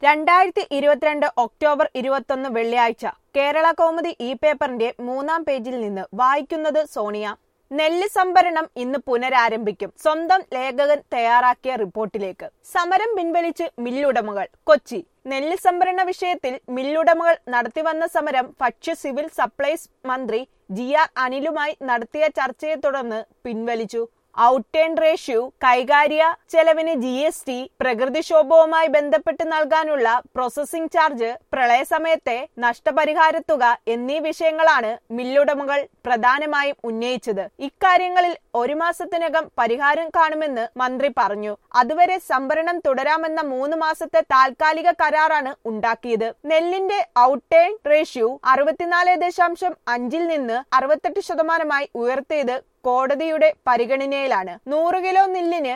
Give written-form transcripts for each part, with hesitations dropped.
2022 October 21 വെള്ളിയാഴ്ച കേരള കൗമുദി ഈ പേപ്പറിന്റെ 3-ാം പേജിൽ നിന്ന് വായിക്കുന്നത് സോണിയ. നെല്ല് സംഭരണം ഇന്ന് പുനരാരംഭിക്കും. സ്വന്തം ലേഖകൻ തയ്യാറാക്കിയ റിപ്പോർട്ടിലേക്ക്. സമരം പിൻവലിച്ച് മില്ലുടമകൾ. കൊച്ചി. നെല്ല് സംഭരണ വിഷയത്തിൽ മില്ലുടമകൾ നടത്തിവന്ന സമരം ഭക്ഷ്യ സിവിൽ സപ്ലൈസ് മന്ത്രി GR അനിലുമായി നടത്തിയ ചർച്ചയെ തുടർന്ന് പിൻവലിച്ചു. ഔട്ട് ടേൺ റേഷ്യോ, കൈകാര്യ ചെലവിന് GST, പ്രകൃതിക്ഷോഭവുമായി ബന്ധപ്പെട്ട് നൽകാനുള്ള പ്രോസസിംഗ് ചാർജ്, പ്രളയസമയത്തെ നഷ്ടപരിഹാരത്തുക എന്നീ വിഷയങ്ങളാണ് മില്ലുടമകൾ പ്രധാനമായും ഉന്നയിച്ചത്. ഇക്കാര്യങ്ങളിൽ 1 മാസത്തിനകം പരിഹാരം കാണുമെന്ന് മന്ത്രി പറഞ്ഞു. അതുവരെ സംഭരണം തുടരാമെന്ന 3 മാസത്തെ താൽക്കാലിക കരാറാണ് ഉണ്ടാക്കിയത്. നെല്ലിന്റെ ഔട്ട് ടേൺ റേഷ്യോ 64.5-ൽ നിന്ന് 68% ഉയർത്തിയത് കോടതിയുടെ പരിഗണനയിലാണ്. 100 കിലോ നെല്ലിന്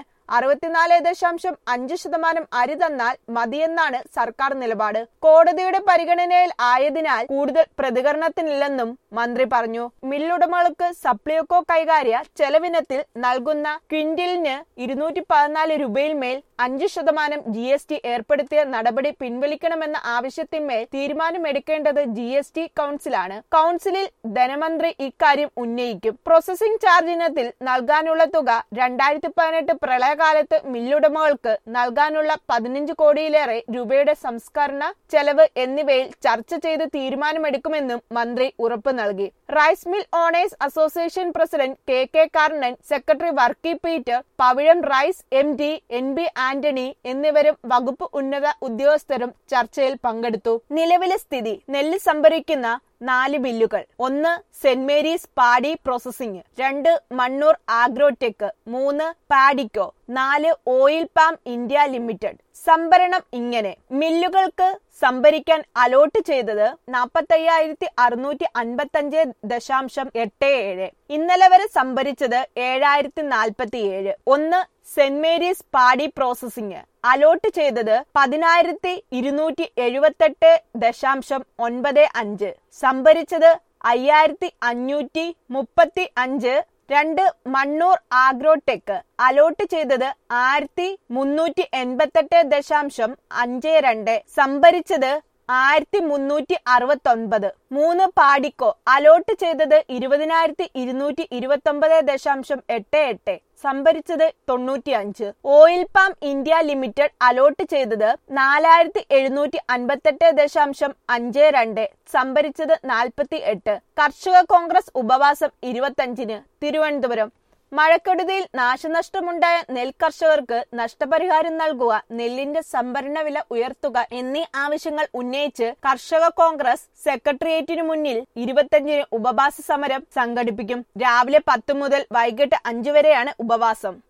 64.5% അരി തന്നാൽ മതിയെന്നാണ് സർക്കാർ നിലപാട്. കോടതിയുടെ പരിഗണനയിൽ ആയതിനാൽ കൂടുതൽ പ്രതികരണത്തിനില്ലെന്നും മന്ത്രി പറഞ്ഞു. മില്ലുടമകൾക്ക് സപ്ലൈകോ കൈകാര്യ ചെലവിനത്തിൽ നൽകുന്ന ക്വിന്റലിന് 214 രൂപയിൽ മേൽ 5% GST ഏർപ്പെടുത്തിയ നടപടി പിൻവലിക്കണമെന്ന ആവശ്യത്തിന്മേൽ തീരുമാനമെടുക്കേണ്ടത് GST കൗൺസിലാണ്. കൗൺസിലിൽ ധനമന്ത്രി ഇക്കാര്യം ഉന്നയിക്കും. പ്രോസസിംഗ് ചാർജ് ഇനത്തിൽ നൽകാനുള്ള തുക 2018 പ്രളയകാലത്ത് മില്ലുടമകൾക്ക് നൽകാനുള്ള 15 കോടിയിലേറെ രൂപയുടെ സംസ്കരണ ചെലവ് എന്നിവയിൽ ചർച്ച ചെയ്ത് തീരുമാനമെടുക്കുമെന്നും മന്ത്രി ഉറപ്പു നൽകി. Rice mill owners association president KK Karnan, secretary Varkey Peter, Pavizham rice MD NB ആന്റണി എന്നിവരും വകുപ്പ് ഉന്നത ഉദ്യോഗസ്ഥരും ചർച്ചയിൽ പങ്കെടുത്തു. നിലവിലെ സ്ഥിതി. നെല്ല് സംഭരിക്കുന്ന 4 ബില്ലുകൾ. 1. Saint Mary's paddy processing. 2. Mannur agrotech. 3. Padico. 4. Oil palm India limited. സംഭരണം ഇങ്ങനെ. മില്ലുകൾക്ക് സംഭരിക്കാൻ അലോട്ട് ചെയ്തത് 45,655.87. ഇന്നലെ വരെ സംഭരിച്ചത് 7,047. 1. Saint Mary's paddy processing. Allot ചെയ്തത് 10,278.95. സംഭരിച്ചത് 5,535. 2. മണ്ണൂർ ആഗ്രോടെക്. അലോട്ട് ചെയ്തത് 1,388.52. സംഭരിച്ചത് 1,369. 3. പാഡിക്കോ. അലോട്ട് ചെയ്തത് 20,229.88. സംഭരിച്ചത് 95. Oil palm India limited. Allot ചെയ്തത് 4,758.52. സംഭരിച്ചത് 48. കർഷക കോൺഗ്രസ് ഉപവാസം 25-ന്. തിരുവനന്തപുരം. മഴക്കെടുതിയിൽ നാശനഷ്ടമുണ്ടായ നെൽകർഷകർക്ക് നഷ്ടപരിഹാരം നൽകുക, നെല്ലിന്റെ സംഭരണ വില ഉയർത്തുക എന്നീ ആവശ്യങ്ങൾ ഉന്നയിച്ച് കർഷക കോൺഗ്രസ് സെക്രട്ടേറിയറ്റിനു മുന്നിൽ 25-ന് ഉപവാസ സമരം സംഘടിപ്പിക്കും. രാവിലെ 10 മുതൽ വൈകിട്ട് 5 വരെയാണ് ഉപവാസം.